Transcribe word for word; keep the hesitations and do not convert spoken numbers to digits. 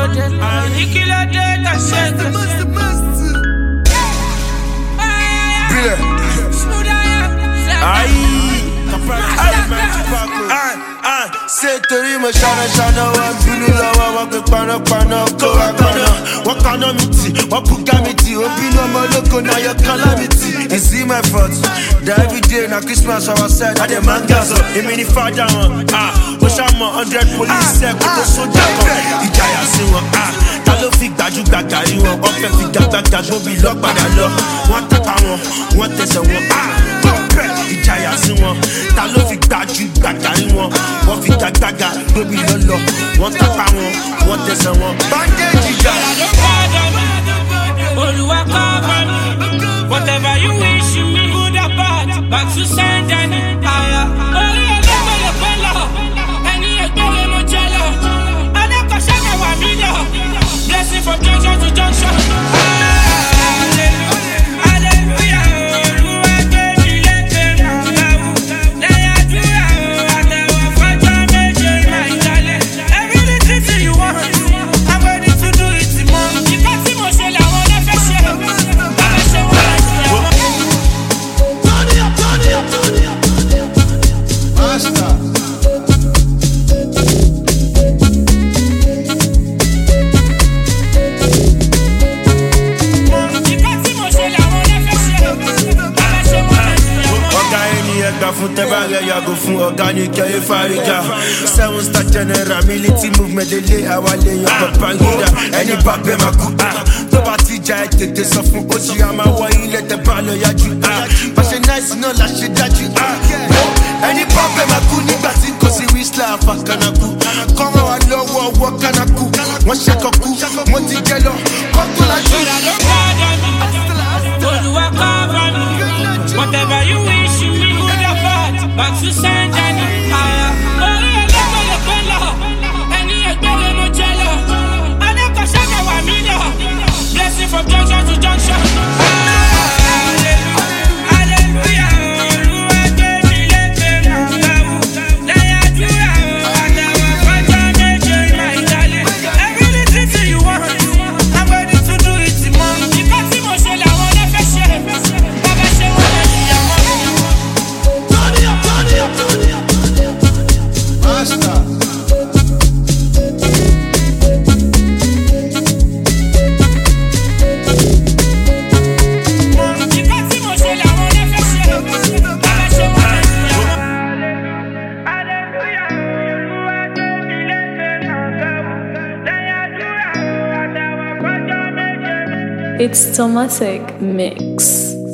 dé. Àní kí ló dé tá ṣe gbèsè. Bílẹ̀. Ayi. Ṣé torí mo ṣáná ṣáná wọ́n bínú lọ́wọ́ wọ́n pe panápaná kó wá paná. Wọ́n kaná mi tì, wọ́n bùgá mi tì, ó bínú ọmọ olóko náà yọ kálá mi tì. Is it my fault? That every day na Christmas our side, I dey man gas up. Èmi ni fàájà wọn, ó ṣàmọ̀ hundred police ṣe kó tó sójà kan. Ìjàyà sí wọn, ta ló fi gbajúgbajà rí wọn? Wọ́n fẹ́ fi gbàgbàgbà gbóbi lọ́padà lọ. Wọ́n tẹ́pa wọn, wọ́n tẹsẹ̀ wọn, ìjàyà sí wọn. Ta ló fi gbajúgbajà rí wọn? Wọ́n fi gbàgbàgbà gbóbi lọ́lọ́. Wọ́n tẹ́pa wọn, wọ́n tẹsẹ̀ wọn. Bandage ìjà. Olúwa cover me. Whatever you wish me, good or bad, back to send any higher. Orí ẹlẹ́gbẹ̀ẹ́ lè pẹ́ lọ, ẹni ẹgbẹ́ lè mo jẹ lọ. Adékọ̀ṣẹ́ náà wà mí lọ, blessing from junction to junction. Fún tẹ́bàrẹ̀ yàgò fún organic ẹ̀yẹ fárígà. Seven star general military movement lélẹ̀ àwa lè yan pàpà yíra. Ẹni bá bẹ́ẹ̀ máa kú. Tó bá ti jà ẹ̀ tètè sọ fún oṣù àmà wọ ilé tẹ́ bá lọ yájú. Bàṣẹ náìsì náà la ṣe dájú. Ẹni bá bẹ́ẹ̀ máa kú nígbà tí kò sí wíṣílà àfàkànàkú. Kọ́mọ wa lọ́wọ́ ọwọ́ kánákú. Wọ́n ṣẹ́kọ̀ kú, wọ́n ti jẹ lọ. Kọ́kọ́ lajú. Olúwa cover me. Whatever you wish me. Back to send any higher. Orí ẹlẹ́gbẹ̀ẹ́ lè pẹ́ lọ, ẹni ẹgbẹ́ lè mo jẹ lọ. Adékọ̀ṣẹ́ náà wà mí lọ, blessing from junction to junction. Hallelujah, Olúwa gbé mi lékè nàgbà wò. Lẹ́yìn àdúrà àtàwọn fọ́jọ́ méje máa ń dalẹ̀. Everything tí you want, I'm ready to do it mọ́. Ìkọ́ tí mo ṣe làwọn ọlọ́fẹ́ ṣe. Bàbá ṣe wọ́n lè ṣìyàwó mi. Master. It's Tomatic Mix.